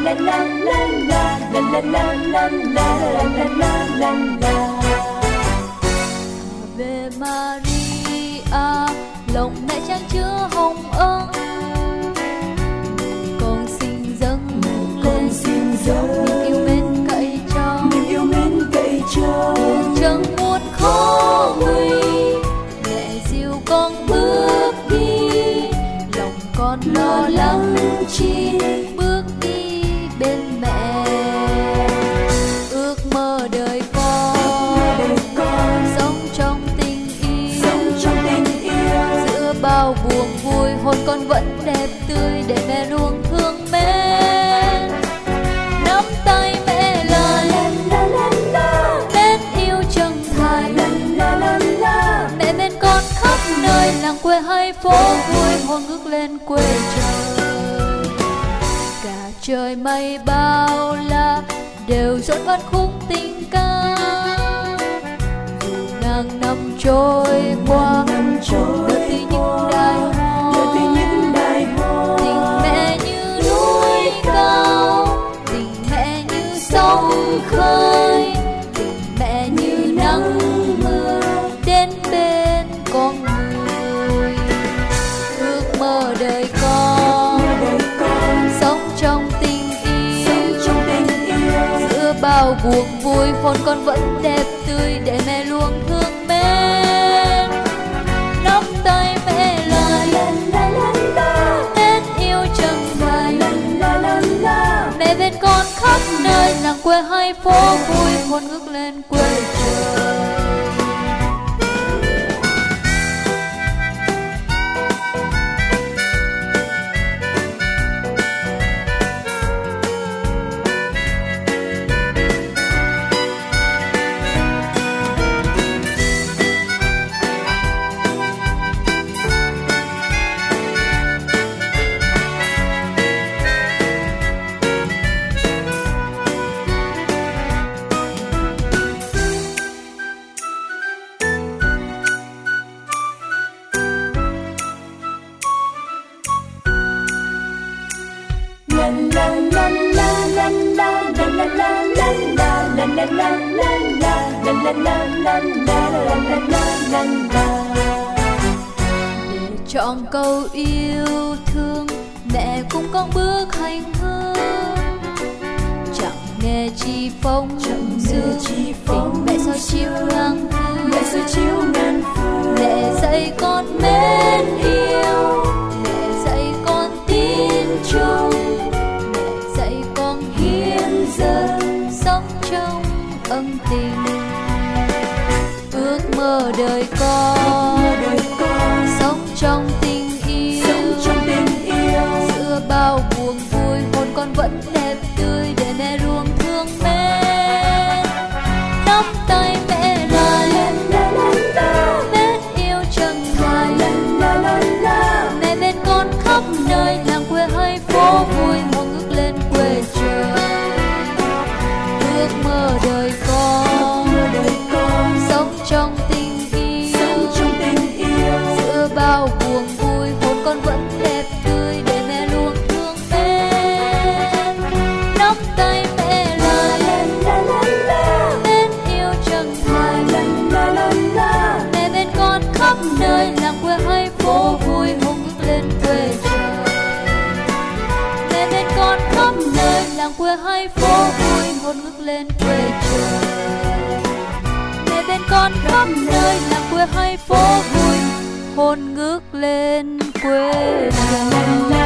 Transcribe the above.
Về Maria, lòng mẹ trang chứa hồng ân, con xin dâng lên niềm yêu mến cậy trao, chẳng muốn khó nguy, mẹ dìu con bước đi, lòng con lo lắng chi, bước đi bên mẹ. Ước mơ đời con sống trong tình yêu, giữa bao buồn vui hồn con vẫn đẹp tươi để mẹ luôn thương mến. Nắm tay mẹ lời mến yêu chân thành, mẹ bên con khắp nơi làng quê hay phố vui hồn ngước lên quê trời. Cả trời mây bao la đều dõi vắt khúc tình ca, dù ngàn năm trôi qua đợi từ những đài hoa, tình mẹ như núi cao, tình mẹ như sóng khơi, tình mẹ như nắng mưa đến bên con người. Ước mơ đời con sống trong tình yêu, giữa bao buồn vui hồn con vẫn đẹp tươi để mẹ luôn thương mến. Nắm tay mẹ lời mến yêu chân thành, mẹ bên con khắp nơi làng quê hay phố vui hồn ngước lên quê trời. Để chọn câu yêu thương mẹ cùng con bước hành hương, chẳng nghe chi phong dương tình mẹ soi chiếu ngang phương, mẹ dạy con mến yêu, mẹ dạy con tin chung, mẹ dạy con hiến dâng sống trong ân tình. Ước mơ đời con sống trong tình yêu, giữa bao buồn vui hồn con vẫn đẹp tươi để mẹ luôn thương mến. Nắm tay mẹ lời mến yêu chân thành, mẹ bên con khắp nơi làng quê hay phố vui hồn ngước lên quê trời. Ước mơ đời con sống trong tình yêu, giữa bao buồn vui hồn con vẫn đẹp tươi để mẹ luôn thương mến. Nắm tay mẹ lời mến yêu chân thành, mẹ bên con khắp nơi làng quê hay phố vui hồn ngước lên quê trời. Mẹ bên con khắp nơi làng quê hay phố vui hồn ngước lên quê trời. Mẹ bên con khắp nơi làng quê hay phố vui hồn ngước lên quê trời.